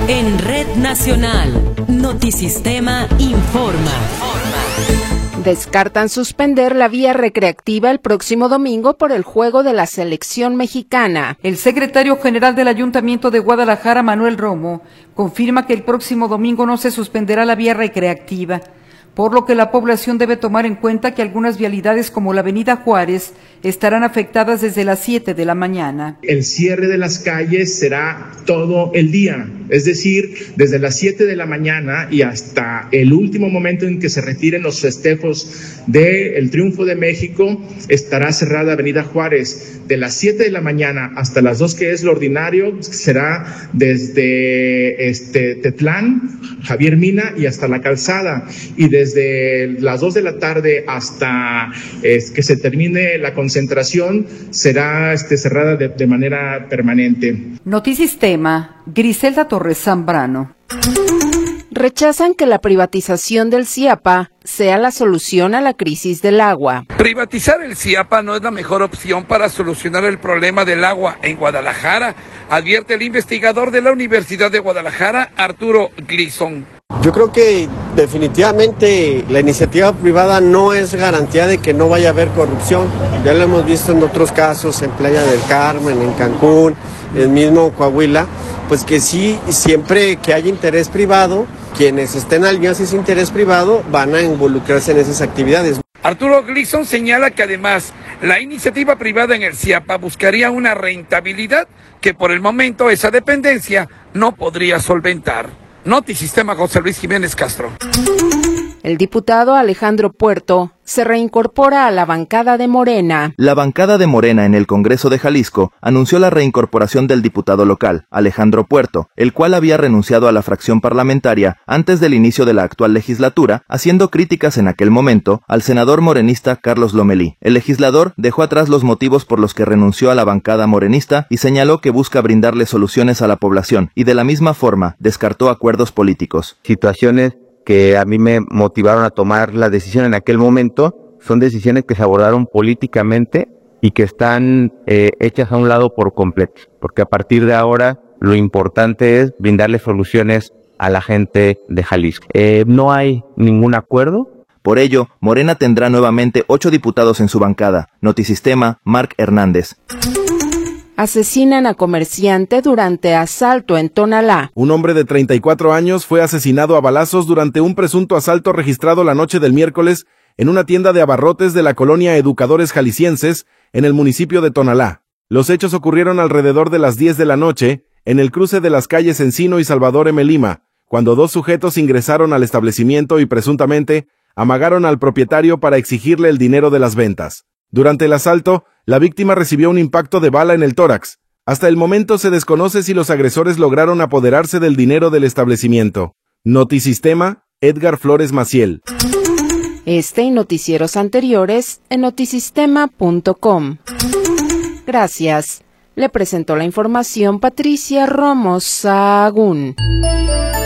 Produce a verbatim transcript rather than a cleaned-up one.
En Red Nacional, Notisistema informa. Descartan suspender la vía recreativa el próximo domingo por el juego de la selección mexicana. El secretario general del Ayuntamiento de Guadalajara, Manuel Romo, confirma que el próximo domingo no se suspenderá la vía recreativa, por lo que la población debe tomar en cuenta que algunas vialidades como la Avenida Juárez estarán afectadas desde las siete de la mañana. El cierre de las calles será todo el día, es decir, desde las siete de la mañana y hasta el último momento en que se retiren los festejos del triunfo de México, estará cerrada Avenida Juárez. De las siete de la mañana hasta las dos, que es lo ordinario, será desde este, Tetlán, Javier Mina y hasta La Calzada, y desde las dos de la tarde hasta es, que se termine la concentración será este, cerrada de, de manera permanente. Notisistema, Griselda Torres Zambrano. Rechazan que la privatización del CIAPA sea la solución a la crisis del agua. Privatizar el CIAPA no es la mejor opción para solucionar el problema del agua en Guadalajara, advierte el investigador de la Universidad de Guadalajara, Arturo Gleason. Yo creo que definitivamente la iniciativa privada no es garantía de que no vaya a haber corrupción. Ya lo hemos visto en otros casos, en Playa del Carmen, en Cancún, el mismo Coahuila, pues que sí, siempre que haya interés privado, quienes estén alineados a ese interés privado van a involucrarse en esas actividades. Arturo Gleason señala que además la iniciativa privada en el CIAPA buscaría una rentabilidad que por el momento esa dependencia no podría solventar. Notisistema, José Luis Jiménez Castro. El diputado Alejandro Puerto se reincorpora a la bancada de Morena. La bancada de Morena en el Congreso de Jalisco anunció la reincorporación del diputado local, Alejandro Puerto, el cual había renunciado a la fracción parlamentaria antes del inicio de la actual legislatura, haciendo críticas en aquel momento al senador morenista Carlos Lomelí. El legislador dejó atrás los motivos por los que renunció a la bancada morenista y señaló que busca brindarle soluciones a la población y de la misma forma descartó acuerdos políticos. Situaciones que a mí me motivaron a tomar la decisión en aquel momento, son decisiones que se abordaron políticamente y que están eh, hechas a un lado por completo, porque a partir de ahora lo importante es brindarle soluciones a la gente de Jalisco. Eh, no hay ningún acuerdo. Por ello, Morena tendrá nuevamente ocho diputados en su bancada. Notisistema, Marc Hernández. Asesinan a comerciante durante asalto en Tonalá. Un hombre de treinta y cuatro años fue asesinado a balazos durante un presunto asalto registrado la noche del miércoles en una tienda de abarrotes de la colonia Educadores Jaliscienses en el municipio de Tonalá. Los hechos ocurrieron alrededor de las diez de la noche en el cruce de las calles Encino y Salvador M. Lima, cuando dos sujetos ingresaron al establecimiento y presuntamente amagaron al propietario para exigirle el dinero de las ventas. Durante el asalto, la víctima recibió un impacto de bala en el tórax. Hasta el momento se desconoce si los agresores lograron apoderarse del dinero del establecimiento. Notisistema, Edgar Flores Maciel. Este y noticieros anteriores en notisistema punto com. Gracias. Le presentó la información Patricia Romo Sahagún.